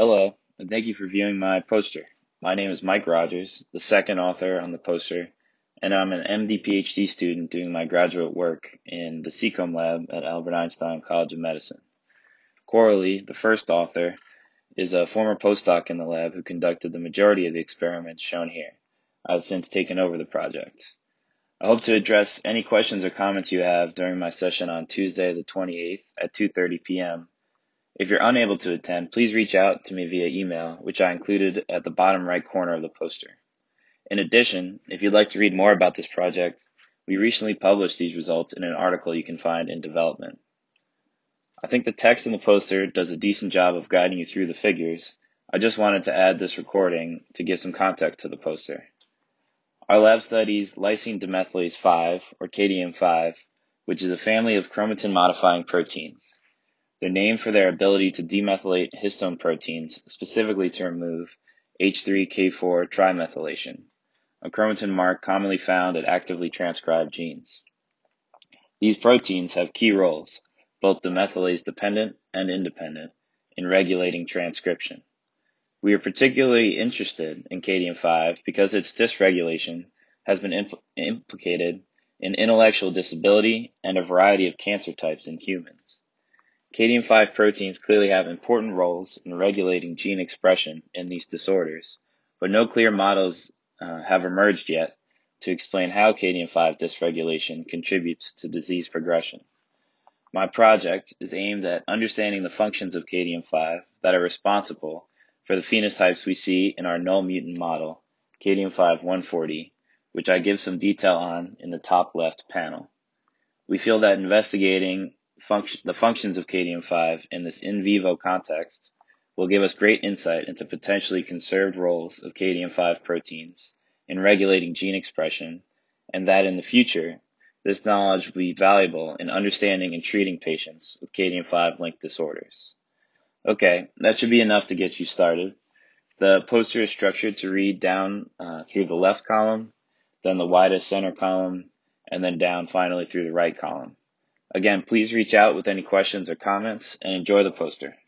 Hello, and thank you for viewing my poster. My name is Mike Rogers, the second author on the poster, and I'm an MD PhD student doing my graduate work in the Seacombe lab at Albert Einstein College of Medicine. Corley, the first author, is a former postdoc in the lab who conducted the majority of the experiments shown here. I've since taken over the project. I hope to address any questions or comments you have during my session on Tuesday the 28th at 2:30 p.m. If you're unable to attend, please reach out to me via email, which I included at the bottom right corner of the poster. In addition, if you'd like to read more about this project, we recently published these results in an article you can find in development. I think the text in the poster does a decent job of guiding you through the figures. I just wanted to add this recording to give some context to the poster. Our lab studies lysine demethylase 5, or KDM5, which is a family of chromatin modifying proteins. They're named for their ability to demethylate histone proteins, specifically to remove H3K4 trimethylation, a chromatin mark commonly found at actively transcribed genes. These proteins have key roles, both demethylase dependent and independent, in regulating transcription. We are particularly interested in KDM5 because its dysregulation has been implicated in intellectual disability and a variety of cancer types in humans. KDM5 proteins clearly have important roles in regulating gene expression in these disorders, but no clear models have emerged yet to explain how KDM5 dysregulation contributes to disease progression. My project is aimed at understanding the functions of KDM5 that are responsible for the phenotypes we see in our null mutant model, KDM5 140, which I give some detail on in the top left panel. We feel that investigating the functions of KDM5 in this in vivo context will give us great insight into potentially conserved roles of KDM5 proteins in regulating gene expression, and that in the future, this knowledge will be valuable in understanding and treating patients with KDM5 linked disorders. Okay, that should be enough to get you started. The poster is structured to read down through the left column, then the widest center column, and then down finally through the right column. Again, please reach out with any questions or comments and enjoy the poster.